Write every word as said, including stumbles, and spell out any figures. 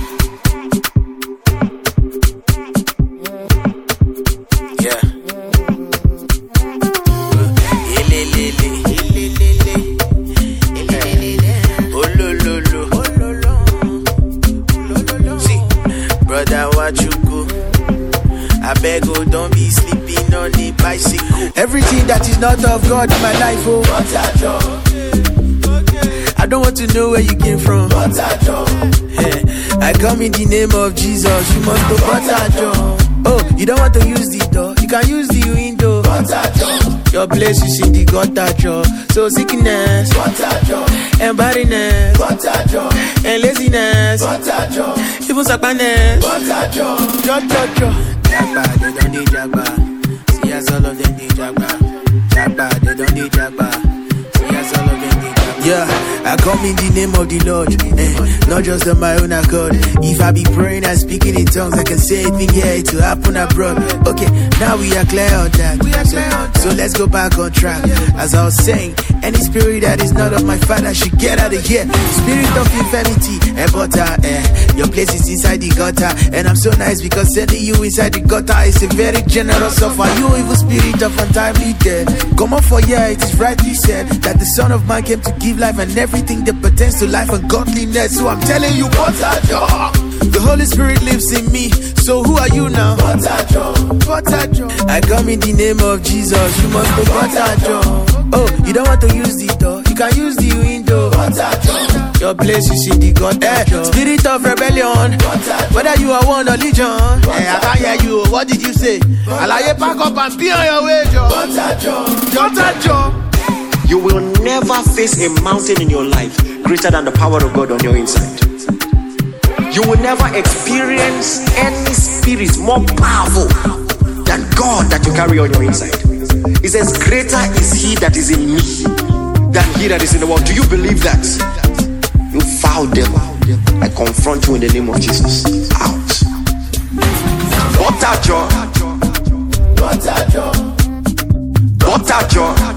Yeah. Ilelele. Oh lo lo lo. See, brother, what you go? I beg, oh, don't be sleeping on the bicycle. Everything that is not of God in my life, oh. I don't want to know where you came from. Hey, I come in the name of Jesus. You must go butter. Oh, you don't want to use the door, you can use the window. Your place is in the gutter jaw. So sickness, and badness, and laziness, even sadness. Jagba, they don't need Jagba. See as all of them need Jagba. Jagba, they don't need Jagba. See as all of them need Jagba. Yeah, I come in the name of the Lord, eh, not just on my own accord. If I be praying and speaking in tongues, I can say anything here, it will happen abroad. Okay, now we are clear on that. So, so let's go back on track. As I was saying, any spirit that is not of my Father should get out of here. Spirit of infirmity, eh, butter, eh, your place is inside the gutter. And I'm so nice because sending you inside the gutter is a very generous offer. You evil spirit of untimely death, come up for here, it is rightly said that the Son of Man came to give life and everything that pertains to life and godliness. So I'm telling you, butter jar. The Holy Spirit lives in me. So who are you now? Butter jar. Butter jar. I come in the name of Jesus. You must go butter jar. Oh, you don't want to use the door, you can use the window. Butter jar. Your place is in the gutter. Eh, spirit of rebellion. Whether you are one or legion. Eh, I can't hear you. What did you say? Alaye, pack up and be on your way, Joe. Butter jar. Butter jar. You will never face a mountain in your life greater than the power of God on your inside. You will never experience any spirit more powerful than God that you carry on your inside. It says, greater is he that is in me than he that is in the world. Do you believe that? You foul devil, I confront you in the name of Jesus. Out. Butter jaw. Butter jaw. Butter jaw.